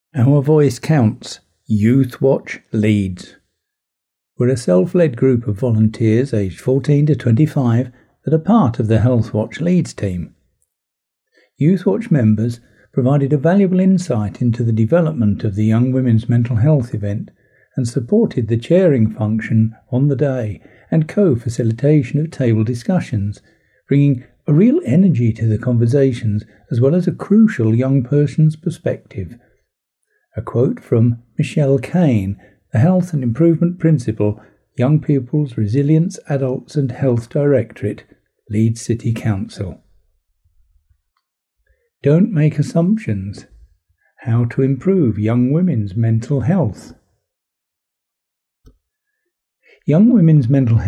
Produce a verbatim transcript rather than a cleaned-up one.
Our voice counts. Youth Watch Leeds. We're a self-led group of volunteers aged fourteen to twenty-five that are part of the Health Watch Leeds team. Youth Watch members provided a valuable insight into the development of the Young Women's Mental Health event and supported the chairing function on the day and co-facilitation of table discussions, bringing a real energy to the conversations as well as a crucial young person's perspective. A quote from Michelle Kane, the Health and Improvement Principal, Young People's Resilience, Adults and Health Directorate, Leeds City Council. Don't make assumptions. How to improve young women's mental health. Young women's mental health